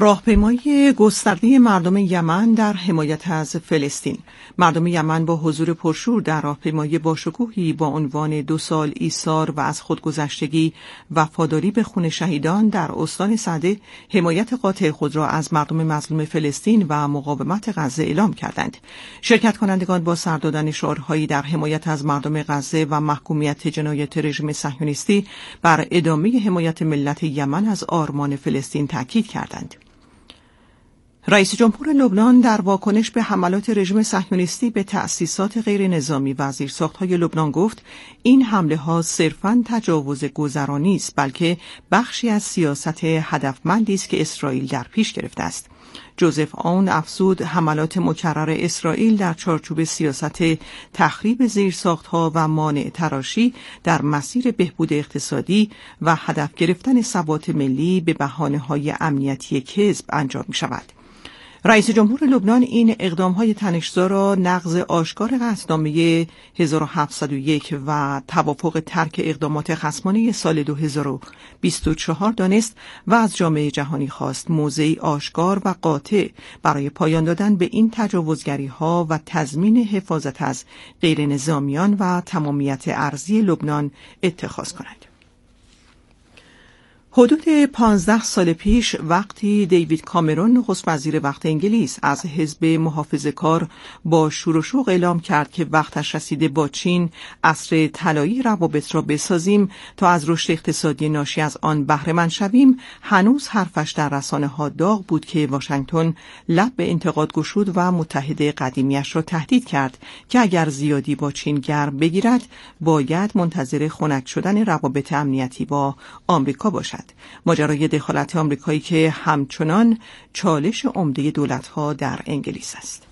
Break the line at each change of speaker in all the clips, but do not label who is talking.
راهپیمایی گسترده مردم یمن در حمایت از فلسطین. مردم یمن با حضور پرشور در راهپیمایی باشکوهی با عنوان 2 سال ایثار و از خودگذشتگی وفاداری به خون شهیدان در استان سعده حمایت قاطع خود را از مردم مظلوم فلسطین و مقاومت غزه اعلام کردند. شرکت کنندگان با سر دادن شعارهایی در حمایت از مردم غزه و محکومیت جنایت رژیم صهیونیستی بر ادامه حمایت ملت یمن از آرمان فلسطین تاکید کردند. رئیس جمهور لبنان در واکنش به حملات رژیم صهیونیستی به تأسیسات غیر نظامی و زیرساخت‌های لبنان گفت این حمله‌ها صرفاً تجاوز گذرانی است، بلکه بخشی از سیاست هدفمندی است که اسرائیل در پیش گرفته است. جوزف آون افزود حملات مکرر اسرائیل در چارچوب سیاست تخریب زیرساخت‌ها و مانع تراشی در مسیر بهبود اقتصادی و هدف گرفتن ثبات ملی به بهانه‌های امنیتی کذب انجام می‌شود. رئیس جمهور لبنان این اقدام‌های تنش‌زا را نقض آشکار قطعنامه 1701 و توافق ترک اقدامات خصمانه سال 2024 دانست و از جامعه جهانی خواست موضعی آشکار و قاطع برای پایان دادن به این تجاوزگری‌ها و تضمین حفاظت از غیر نظامیان و تمامیت ارضی لبنان اتخاذ کند. حدود 15 سال پیش وقتی دیوید کامرون نخست وزیر وقت انگلیس از حزب محافظه‌کار با شور و شوق اعلام کرد که وقتش رسیده با چین عصر طلایی روابط را بسازیم تا از رشد اقتصادی ناشی از آن بهره مند شویم، هنوز حرفش در رسانه‌ها داغ بود که واشنگتن لب به انتقاد گشود و متحد قدیمیش را تهدید کرد که اگر زیادی با چین گرم بگیرد باید منتظر خنک شدن روابط امنیتی با آمریکا باشد. ماجرای دخالت آمریکایی که همچنان چالش عمده دولت‌ها در انگلیس است.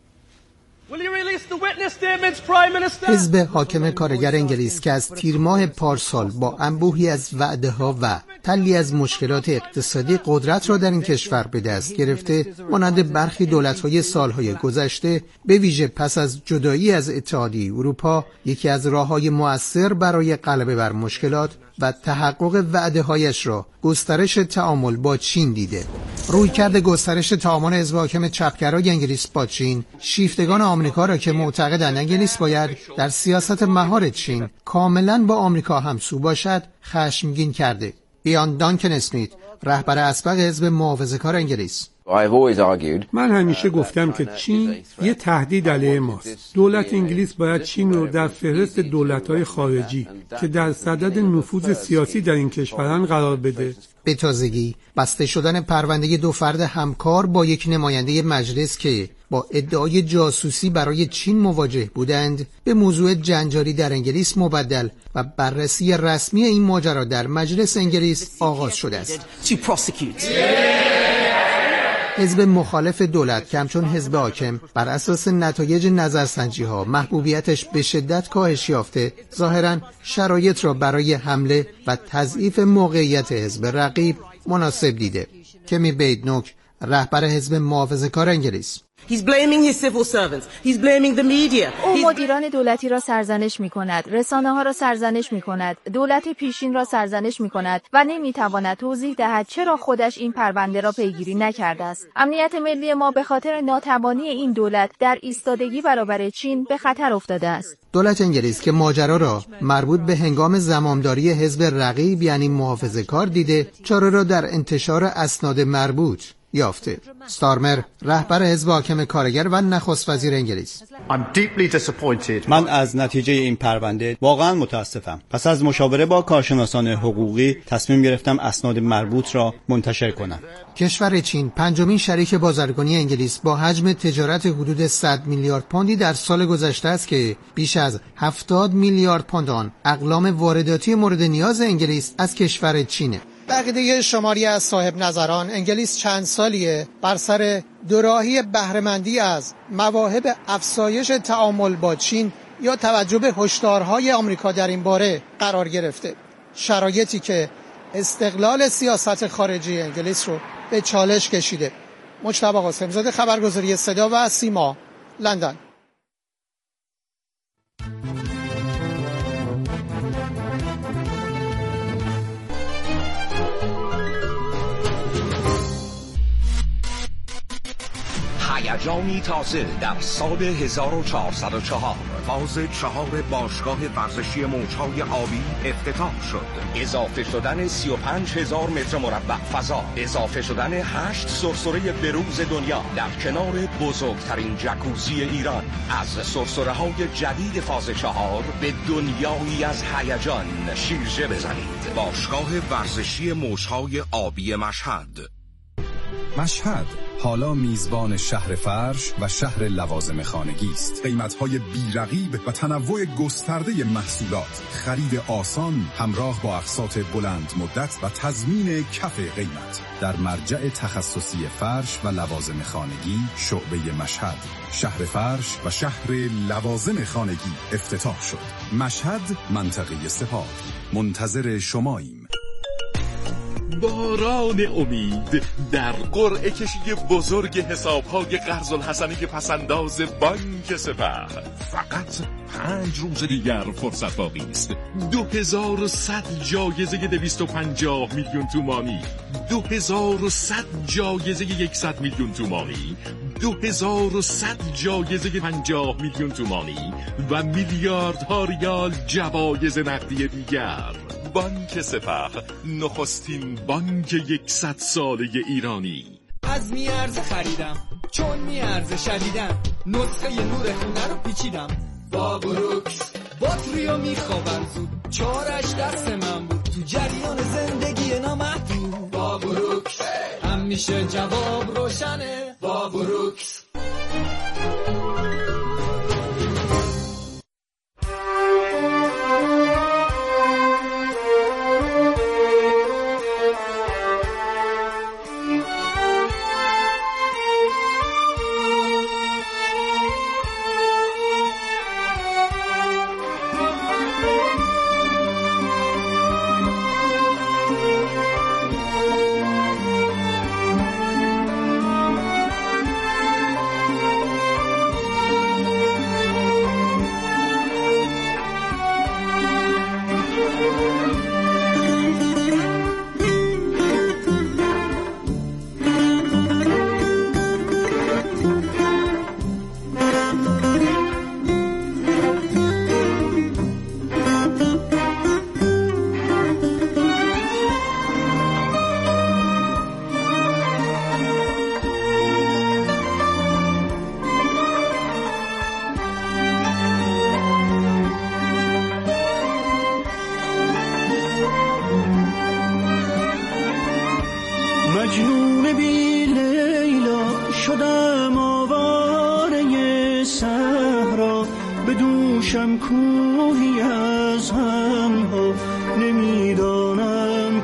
حزب حاکم کارگر انگلیس که از تیر ماه پارسال با انبوهی از وعده‌ها و تلی از مشکلات اقتصادی قدرت را در این کشور به دست گرفته، مانند برخی دولت‌های سالهای گذشته، به ویژه پس از جدایی از اتحادیه اروپا، یکی از راه‌های مؤثر برای غلبه بر مشکلات و تحقق وعده‌هایش را گسترش تعامل با چین دیده. رویکرد گسترش تعامل حزب حاکم چپگرای انگلیس با چین، شیفتگان آمریکا را که معتقدند انگلیس باید در سیاست مهار چین کاملا با آمریکا همسو باشد، خشمگین کرده. ایان دانکن اسمیت، رهبر اسبق حزب محافظه‌کار انگلیس:
من همیشه گفتم که چین یه تهدید علیه ماست. دولت انگلیس باید چین رو در فهرست دولت‌های خارجی که در صدد نفوذ سیاسی در این کشوران قرار بده.
به تازگی بسته شدن پرونده 2 فرد همکار با یک نماینده مجلس که با ادعای جاسوسی برای چین مواجه بودند به موضوع جنجالی در انگلیس مبدل و بررسی رسمی این ماجرا در مجلس انگلیس آغاز شده است. حزب مخالف دولت که همچون حزب حاکم بر اساس نتایج نظرسنجی‌ها محبوبیتش به شدت کاهش یافته، ظاهراً شرایط را برای حمله و تضعیف موقعیت حزب رقیب مناسب دیده. کمی بیدنوک، رهبر حزب محافظه‌کار انگلیس:
او مدیران دولتی را سرزنش می‌کند، رسانه‌ها را سرزنش می‌کند، دولت پیشین را سرزنش می‌کند و نمی‌تواند توضیح دهد چرا خودش این پرونده را پیگیری نکرده است. امنیت ملی ما به خاطر ناتوانی این دولت در ایستادگی برابر چین به خطر افتاده است.
دولت انگلیس که ماجرا را مربوط به هنگام زمامداری حزب رقیب یعنی محافظه‌کار دیده، چاره را در انتشار اسناد مربوط یافته. ستارمر، رهبر حزب حاکم کارگر و نخست وزیر انگلیس:
من از نتیجه این پرونده واقعا متاسفم. پس از مشاوره با کارشناسان حقوقی تصمیم گرفتم اسناد مربوط را منتشر کنم.
کشور چین 5مین شریک بازرگانی انگلیس با حجم تجارت حدود 100 میلیارد پوندی در سال گذشته است که بیش از 70 میلیارد پوند آن اقلام وارداتی مورد نیاز انگلیس از کشور چینه. بقیده شماری از صاحب نظران انگلیس چند سالیه بر سر دوراهی بهره‌مندی از مواهب افزایش تعامل با چین یا توجه به هشدارهای آمریکا در این باره قرار گرفته، شرایطی که استقلال سیاست خارجی انگلیس رو به چالش کشیده. مجتبی قاسم‌زاده، خبرگزاری صدا و سیما، لندن.
هیجانی تازه در سال 1404 فاز 4 باشگاه ورزشی موج‌های آبی افتتاح شد. اضافه شدن 35,000 متر مربع فضا، اضافه شدن 8 سرسره بروز دنیا در کنار بزرگترین جکوزی ایران. از سرسره‌های جدید فاز 4 به دنیایی از هیجان شیرجه بزنید. باشگاه ورزشی موج‌های آبی مشهد.
مشهد حالا میزبان شهر فرش و شهر لوازم خانگی است. قیمت‌های بی‌رقیب و تنوع گسترده محصولات، خرید آسان همراه با اقساط بلند مدت و تضمین کف قیمت. در مرجع تخصصی فرش و لوازم خانگی شعبه مشهد، شهر فرش و شهر لوازم خانگی افتتاح شد. مشهد، منطقه سپاه. منتظر شماییم.
باران امید در قرعه کشی بزرگ حساب‌های قرض الحسنی پسنداز بانک سپه. فقط 5 روز دیگر فرصت باقی است. 2100 جایزه 250 میلیون تومانی، 2100 جایزه 100 میلیون تومانی، 2100 جایزه 50 میلیون تومانی و میلیاردها ریال جوایز نقدی دیگر. بانک سپه، نخستین بانک 100 ساله ایرانی.
از میارزه خریدم چون میارزه شدیدم، نسخه نور خونه رو پیچیدم با بروکس. باتریو میخوابم زود، چارش دست من بود تو جریان زندگی نامحدود. با بروکس همیشه جواب روشنه. با بروکس.
مجنون بی لیلا شدم آواره صحرا، به دوشم کوهی از همها، نمیدانم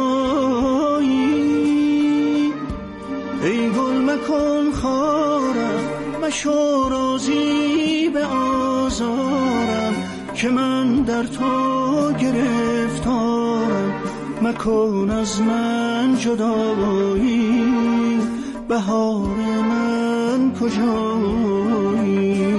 کجایی. ای گل مکن خارم، مشو راضی به آزارم، که من در تو گرفتارم. مکن از من جدایی، بهار من کجایی؟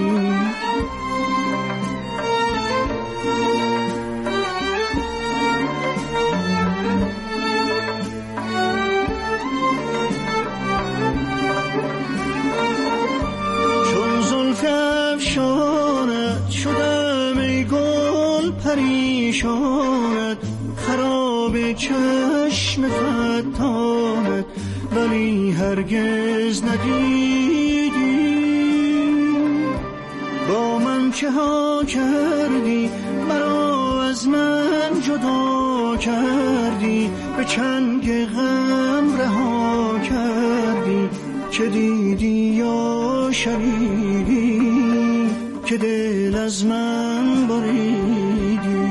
چون زلف افشانت شدم ای گل پریشانت، خراب چشم فتانت، ولی هرگز ندیدی با من چه ها کردی. مرا از من جدا کردی، به چنگ غم رها کردی. چه دیدی یا شنیدی که دل از من بریدی؟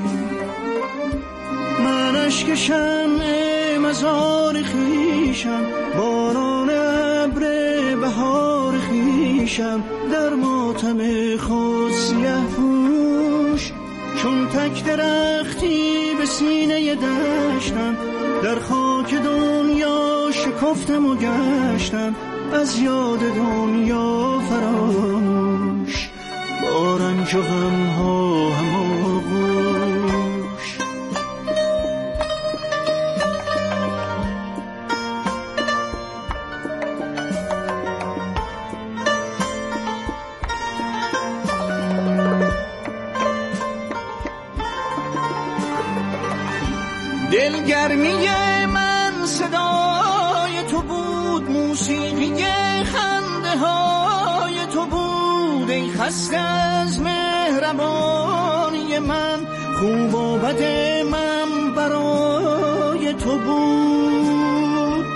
من اشک شمع مزار خویشم، باران ابر بهار خویشم، در ماتم خود سیه پوش. چون تک درختی به سینه دشتم، در خاک دنیا شکفتم و گشتم، از یاد دنیا فراموش، با رنج و غم‌ها هماغوش. دلگرمی من صدای تو بود، موسیقی خنده های تو بود. ای خسته از مهربانی من، خوب و بد من برای تو بود.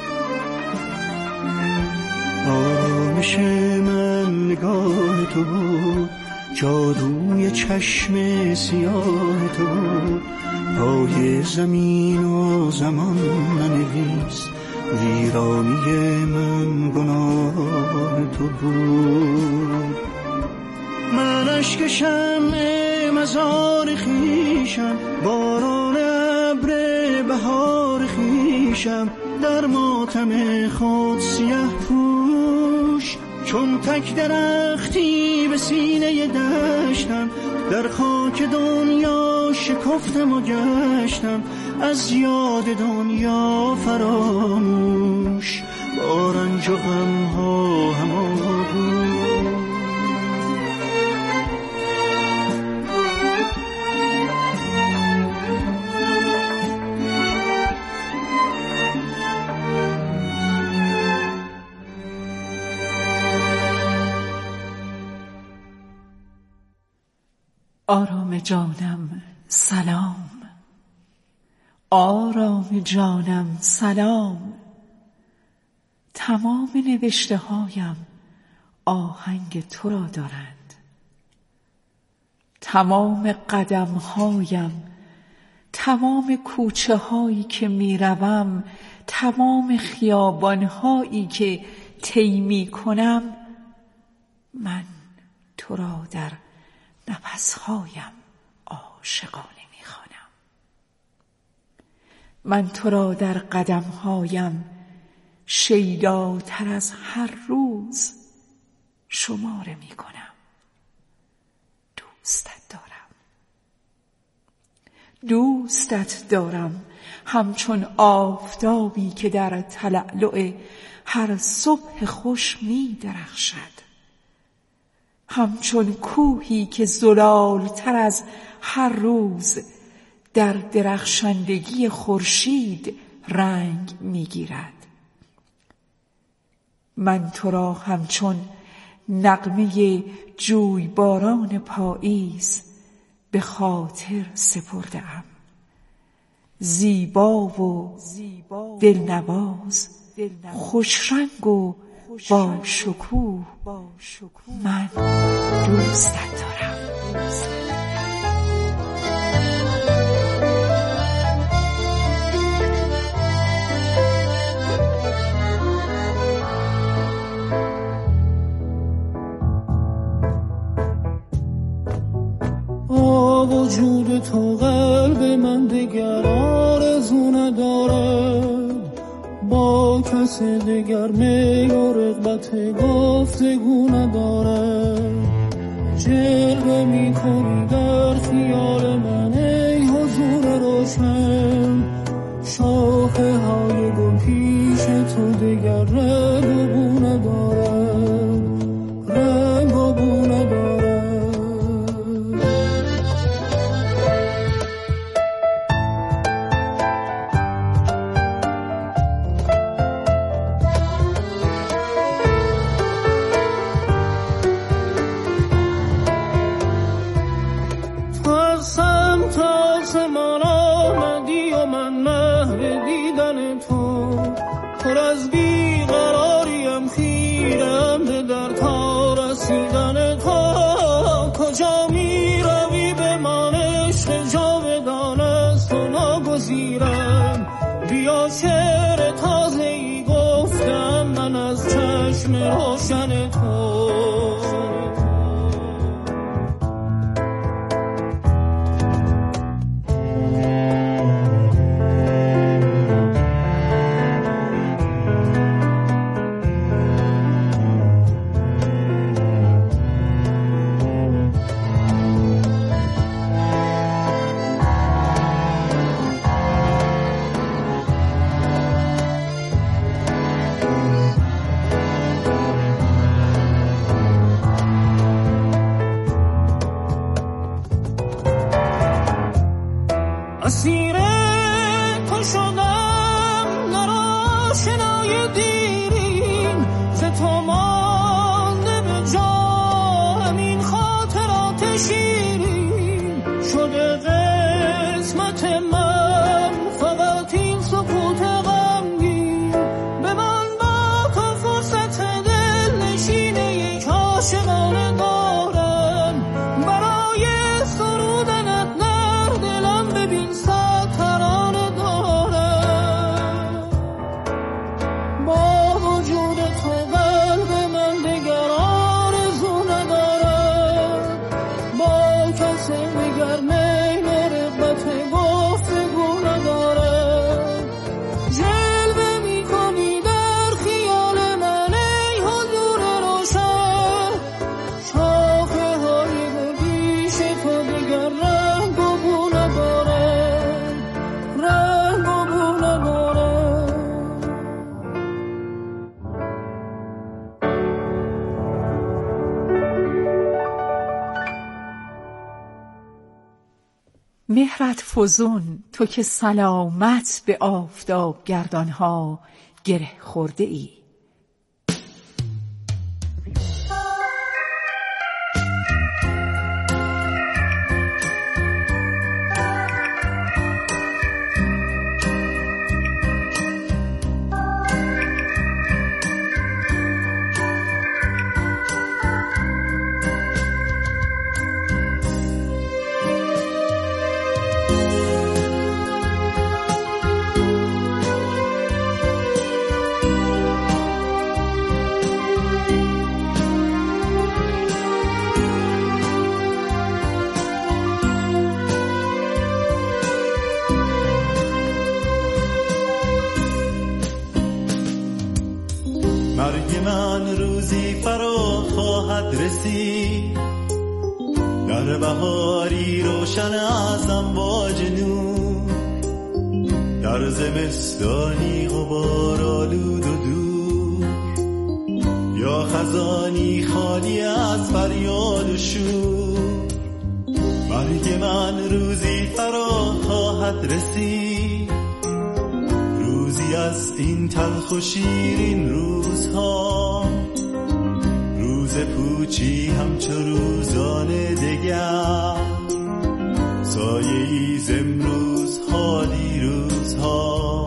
آرامش من نگاه تو بود، جادوی چشم سیاه تو بود. پای زمین و زمان ننویس، ویرانی من گناه تو بود. من اشک شمع مزار خویشم، باران ابر بهار خویشم. در ماتم خود سیه پوش، چون تک درختی به سینه دشتم. در خاک دنیا شکفتم و گشتم، از یاد دنیا فراموش. با رنج و غم ها هماغوش.
آرام جانم سلام، آرام جانم سلام. تمام نوشته هایم آهنگ تو را دارند، تمام قدم هایم، تمام کوچه هایی که می روم، تمام خیابان هایی که طی می کنم، من تو را در نفسهایم عاشقانه می‌خوانم. من تو را در قدمهایم شیداتر از هر روز شماره می‌کنم. دوستت دارم، دوستت دارم، همچون آفتابی که در تلألؤ هر صبح خوش می‌درخشد، همچون کوهی که زلالتر از هر روز در درخشندگی خورشید رنگ میگیرد. من تو را همچون نغمه جویباران پاییز به خاطر سپرده‌ام، زیبا و دلنواز، خوشرنگ و با شکوه، من دوستت دارم.
وجود تو قلب من دیگر آرزو ندارد، با کس دیگر میل و رغبت گفتگو ندارد. جلوه میکنی در خیال من ای حضور روشن، شاخه های گل پیش تو دیگر رنگ و بو ندارد، رنگ و بو ندارد. پر از بیقراریم، خیرم به در تا رسیدن تو. کجا می روی به من عشق جاودان است و ناگزیرم. بیا شعر تازه ای گفتم من از چشم روشن تو.
مهرت فزون، تو که سلامت به آفتاب گردانها گره خورده ای.
مرگ من روزی فرا خواهد رسید، در بهاری روشن از امواج نور، در زمستانی غبار آلود و دور، یا خزانی خالی از فریاد و شور. مرگ من روزی فرا خواهد رسید، روزی از این تلخ و شیرین روزها، روز پوچی همچو روزان دگر، سایه‌ای ز امروزها دیروزها.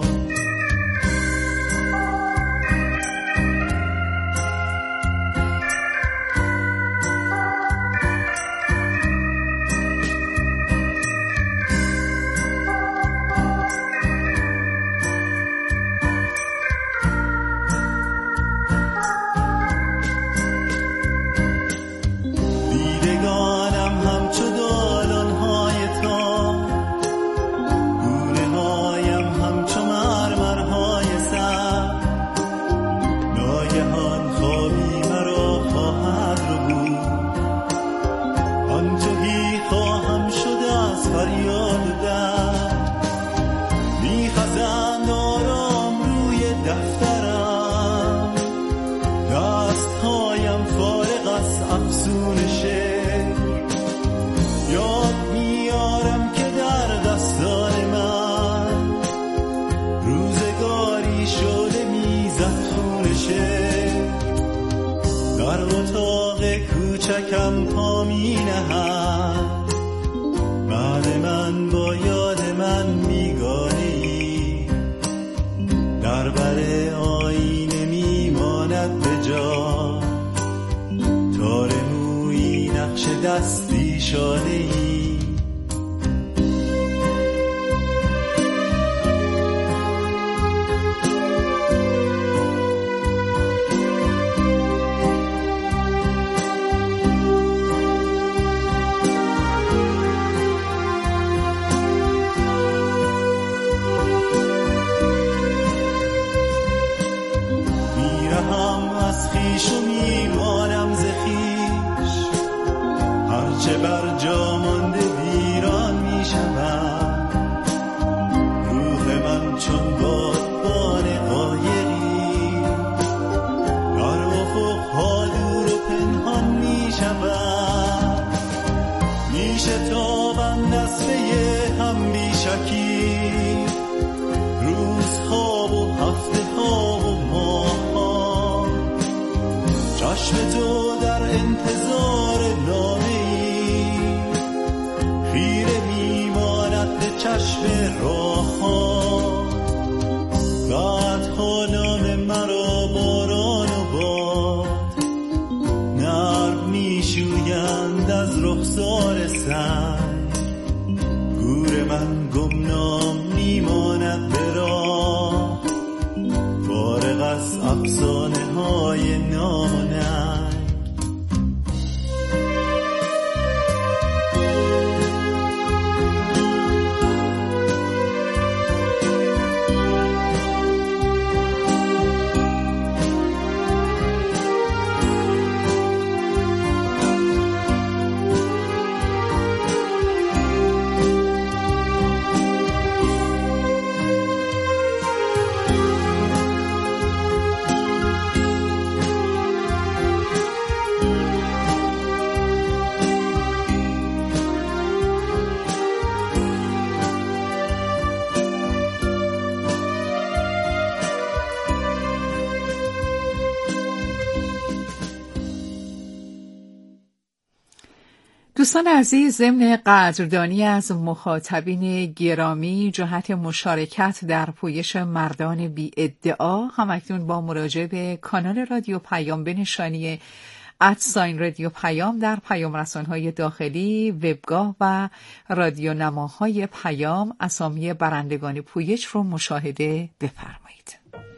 کوچکم پا می نهد، بعد من با یاد من میگانی، در بر آینه میماند به جا، تار مویی نقش دستی شانه ای. چه بر جا مانده ویران می شود، روح من چون بادبان قایقی، در افقها دور و پنهان می شود، می شتابند از پی هم بی شکی، روزها و هفته ها و ماه ها، چشم تو در انتظار نامه چشم راه ها، بعدها نام مرا باران و باد، نرم می ماند از رخسار سنگ، گور من گمنام میماند به راه، فارغ از افسانه های نام و ننگ.
دوستان عزیز، ضمن قدردانی از مخاطبین گرامی جهت مشارکت در پویش مردان بی ادعا، همکنون با مراجعه به کانال رادیو پیام به نشانی @رادیو پیام در پیام رسان‌های داخلی، وبگاه و رادیو نماهای پیام اسامی برندگان پویش رو مشاهده بفرمایید.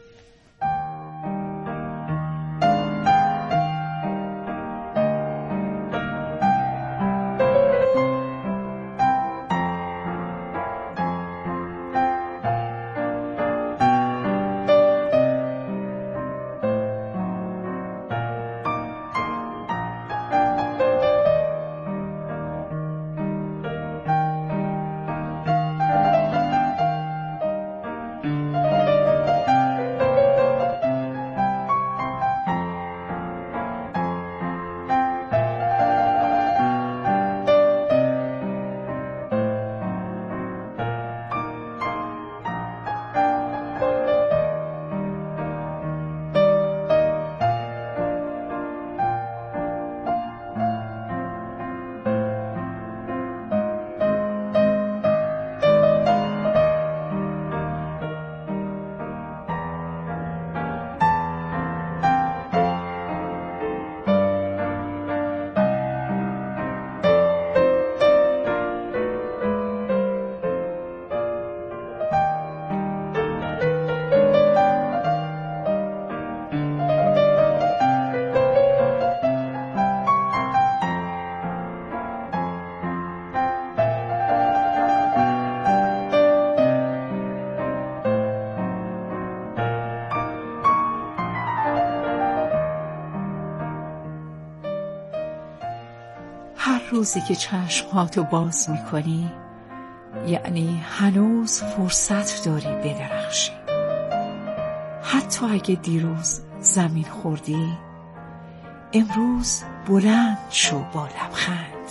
روزی که چشمهاتو باز میکنی یعنی هنوز فرصت داری بدرخشی. حتی اگه دیروز زمین خوردی، امروز بلند شو با لبخند.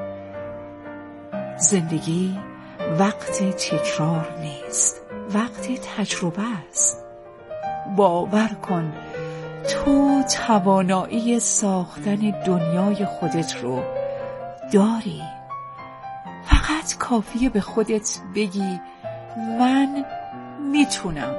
زندگی وقت تکرار نیست، وقت تجربه است. باور کن تو توانایی ساختن دنیای خودت رو داری. فقط کافیه به خودت بگی من میتونم.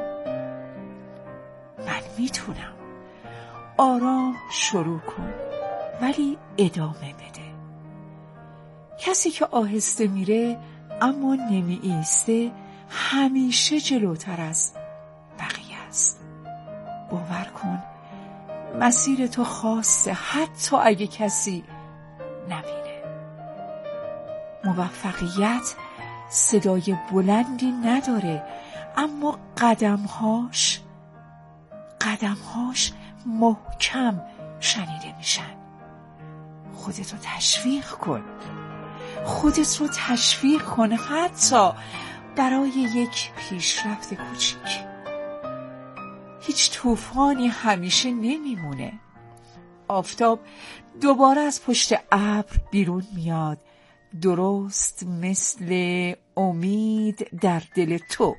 آرام شروع کن ولی ادامه بده. کسی که آهسته میره اما نمی ایسته همیشه جلوتر از بقیه است. باور کن مسیر تو خاصه حتی اگه کسی نبینه. موفقیت صدای بلندی نداره اما قدمهاش محکم شنیده میشن. خودت رو تشویق کن حتی برای یک پیشرفت کوچیک. هیچ طوفانی همیشه نمیمونه. آفتاب دوباره از پشت ابر بیرون میاد، درست مثل امید در دل تو.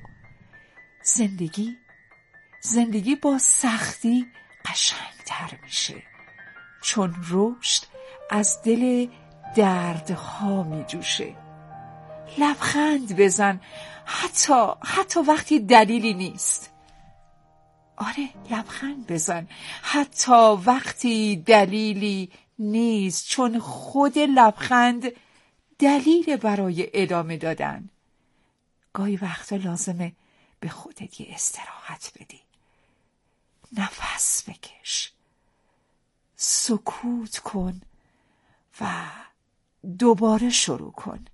زندگی با سختی قشنگتر میشه، چون رشد از دل دردها میجوشه. لبخند بزن حتی وقتی دلیلی نیست. آره، لبخند بزن حتی وقتی دلیلی نیست، چون خود لبخند دلیل برای ادامه دادن. گاهی وقتا لازمه به خودت یه استراحت بدی، نفس بکش، سکوت کن و دوباره شروع کن.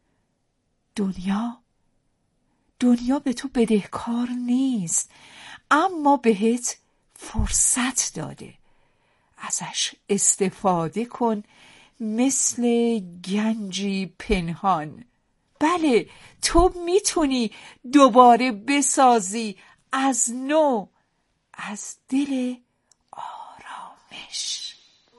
دنیا به تو بدهکار نیست، اما بهت فرصت داده. ازش استفاده کن مثل گنجی پنهان. بله، تو میتونی دوباره بسازی از نو، از دل آرامش.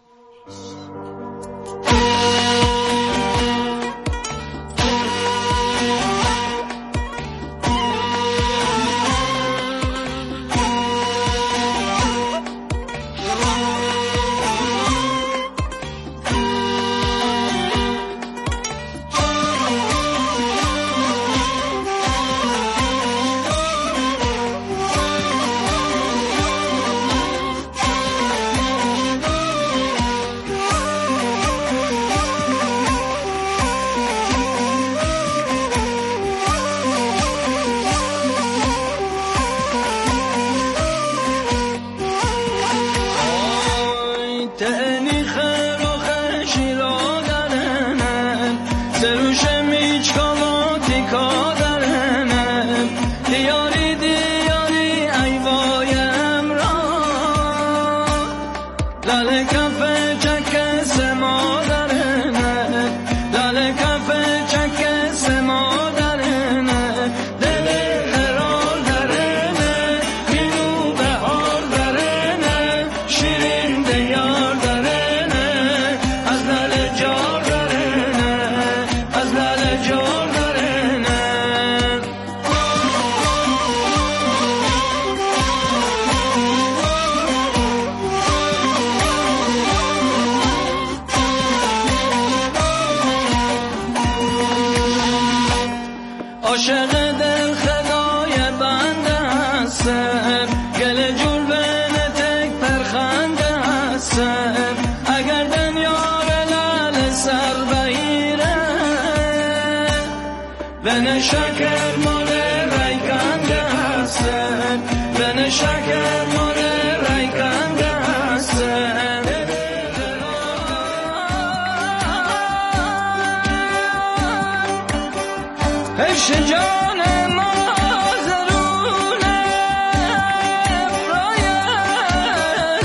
شکر مال ریکنده هستن، من شکر مال ریکنده هستن. عشق جان ما زرونه راید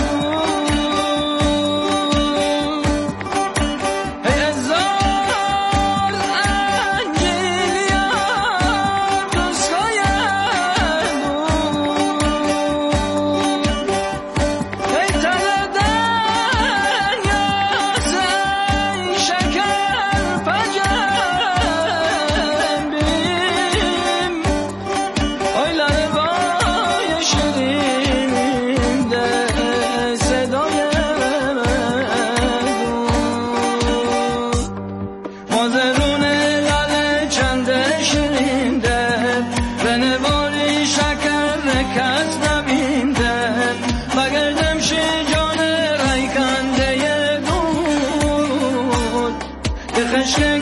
هزار انجیلیا
عشق